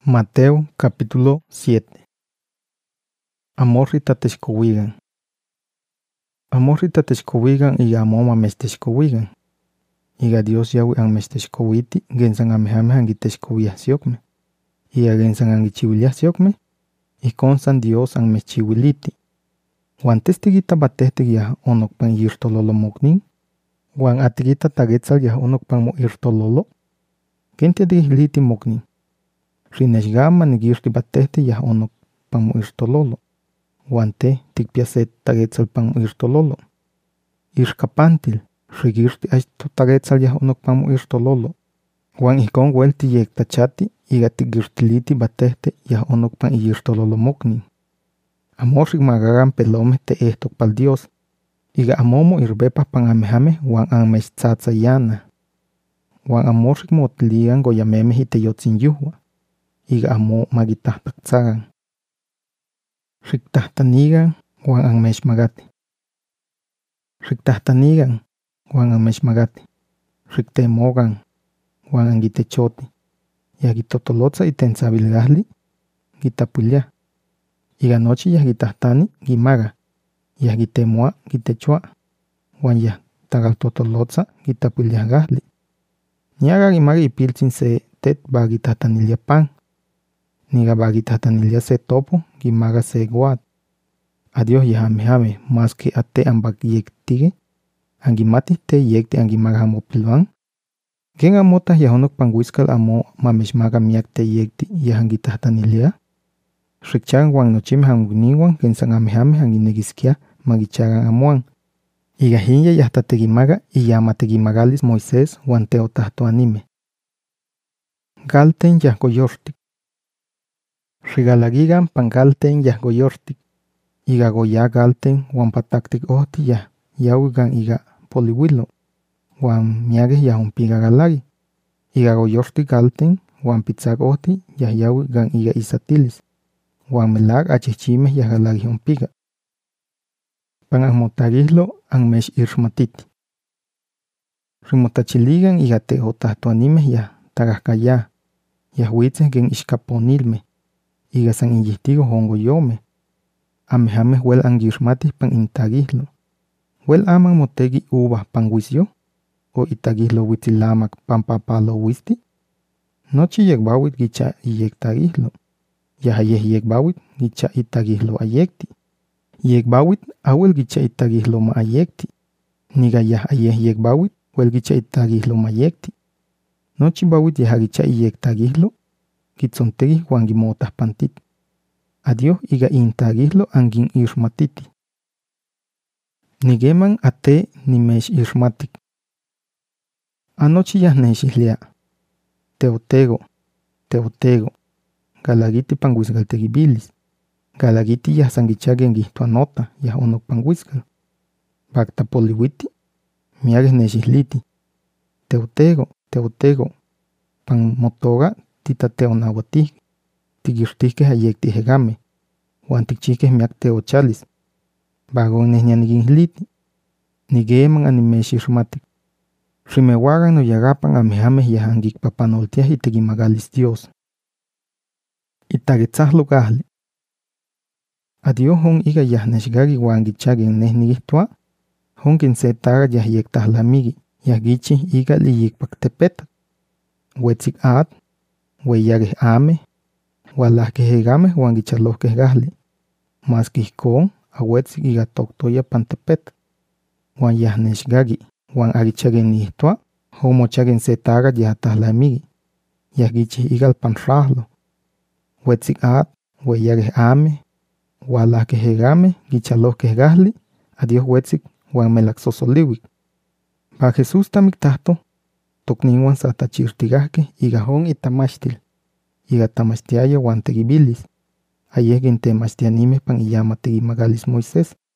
Mateo capítulo 7. Amorri tatechkowigan. Amorri tatechkowigan iga amoma mechtechkowigan. Iga Dios yawi anmechtechkowiti gensan amehame angitechkowiah siokme. Iga gensan angichiwiliah siokme. Ihkonsan Dios anmechchiwiliti. Wan testigita batehtik yah onokpan yirtololo moknin. Wan atigita tagetzal yah onokpan mo irtololo. Gente dihliti moknin. Rinexgama nigirti batehti yah onokpan mo irtololo. Wan te tikpia se tagetzal pan mo irtololo. Irkapantil, rigirti achto tagetzal yah onokpan mo irtololo. Wan ihkon welti yektachati iga tigirtiliti batehti yah onokpan iyirtololo moknin. Amorrik magagan pelome te ehtokpal Dios. Iga amomo irbepa pan amehame wan anmechtzatzayana. Wan amorrik motiligan goyameme hiteyotzin yuhua. Iga amo magitahtaktzagan. Riktahtanigan wan anmechmagati. Riktahtanigan wan anmechmagati. Riktemogan wan angitechoti. Yah gitotolotza itentzabilgahli gitapuiliah. Iga nochi yah gitahtani gimaga. Yah gitemoa gitechoa. Wan yah tagaltotolotza gitapuiliahgahli. Niaga gimaga ipiltzin se tet ba gitahtanilia pan. Niga ba gitahtanilia se topo gimaga se guat. Adios yah amehame mas que ate ambak yektige. Angimati te yekti angimaga amopilwan. Gen amotah yah onokpan wiskal amo mamechmaga miak te yekti yah angitahtanilia. Rikchagan wan nochimeh anmokniuan gensan amehame anginegiskia magichagan amoan. Iga hinya yah tategimaga iyamategimagalis Moisés wan teotahtoanime. Galten yah goyortik. Rigalagigan pan galten yah goyortik. Iga goya galten wan pataktik ohti yah yawigan iga poliwilo. Wan miageh yah onpigagalagi. Iga goyortik galten wan pitzak ohti yah yawigan iga isatilis. Wan melag achihchimeh yah galagi onpiga. Pan anmotagihlo anmesh irmatiti. Rimotachiligan iga teotahtoanimeh yah tagahkaya. Yah witzeh gen ishkaponilmeh. Iga san inyihtigo hongoyomeh. Amehameh wel angirmatih pan intagihlo. Wel aman motegi uvah pan wisyo. O itagihlo witzilamak pan papalo wisti. Nochi yegbawit gicha iyektagihlo. Yah ayeh yegbawit gicha itagihlo ayekti. Yegbawit awel gicha itagihlo ma ayekti. Niga yah ayeh yegbawit wel gicha itagihlo ma ayekti. Nochi bawit yah gicha iyektagihlo. Gitzontegih wan gimotah pantit. Adios iga intagihlo angin irmatiti. Nigeman ate nimesh irmatik. Anochi yah neshihlia. Teotego. Galagiti pan wisgaltegibilis. Galagiti yah sangichagen gihtuanota yah onokpan wisgal. Bakta poliwiti. Miageh neshihliti. Teotego. Pan motoga titateonawatih. Tigirtihkeh ayektihegame. Wan tikchihkeh miak teochalis. Bagon nehnianiginhliti. Nigeman animeshirmatik. Rimewagan noyagapan amehameh yah angikpapanoltiah itegimagalis Dios. Itagetzahlo gahli. Adios hon iga yah neshgagi wan gichagen nehnigihtua. Hon ginse taga yah yektahlamigi. Yah gichih iga liyikpaktepetak. Wetzik ad. Weyageh ame. Walahkehegameh wan gichalohkeh gahli. Mas kihkon awetzik iga toktoya pantepetak. Wan yah neshgagi. Wan agichagen nihtua. Hon mochagen se taga yah tahlamigi. Yah gichih igal panrahlo. Wetzik ad. Weyageh ame. Walahkehegameh gichalohkeh gahli. Adios wetzik wan melaksosoliwik. Ba Jesús tamiktahto. Tokninwan satachirtigahkeh iga hon itamachtil. Iga tamachtiaya wan tegibilis. Ayeh gintemachtianimeh pan iyamategimagalis Moisés.